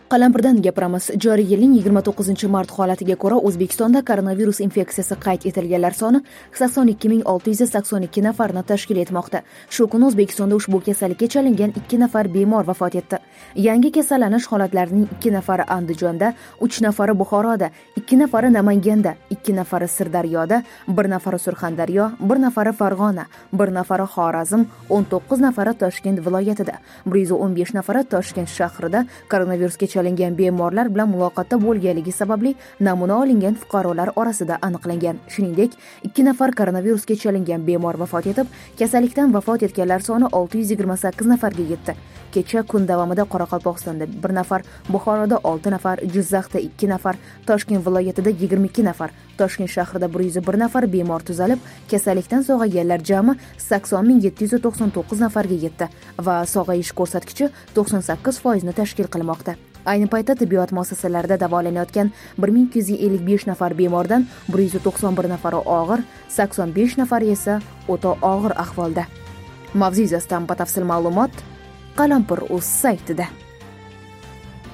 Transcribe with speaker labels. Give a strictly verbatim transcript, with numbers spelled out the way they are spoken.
Speaker 1: Qalampirdan gapiramiz. Joriy yilning yigirma to'qqizinchi mart holatiga ko'ra O'zbekistonda koronavirus infeksiyasi qayd etilganlar soni sakson ikki ming olti yuz sakson ikki nafarni tashkil etmoqda. Shu kuni O'zbekistonda ushbu kasallikka chalingan ikki nafar bemor vafot etdi. Yangi kasallanish holatlarining ikki nafari Andijonda, uch nafari Buxoroda, ikki nafari Namanganda, ikki nafari Sirdaryoda, bir nafari Surxondaryo, bir nafari Farg'ona, bir nafari Xorazm, o'n to'qqiz nafari Toshkent viloyatida, bir yuz o'n besh nafari Toshkent shahrida koronavirusga chalingan bemorlar bilan muloqotda bo'lganligi sababli namuna olingan fuqarolar orasida aniqlangan. Shuningdek, ikki nafar koronavirusga chalingan bemor vafot etib, kasallikdan vafot etganlar soni olti yuz yigirma sakkiz nafarga yetdi. Kecha kun davomida Qoraqalpog'istonda bir nafar, Buxoroda olti nafar, Jizzaxda ikki nafar, Toshkent viloyatida yigirma ikki nafar, Toshkent shahrida bir yuz bir nafar bemor tuzalib, kasallikdan sog'ayganlar jami sakson ming yetti yuz to'qson to'qqiz nafarga yetdi va sog'ayish ko'rsatkichi to'qson sakkiz foiz ni tashkil qilmoqda. Ayni paytda tibbiyot muassasalarida davolanayotgan bir ming ikki yuz ellik besh nafar bemordan bir yuz to'qson bir nafari og'ir, sakson besh nafari esa o'ta og'ir ahvolda. Mavzu yuzasidan batafsil ma'lumot Qalampir.uz saytida.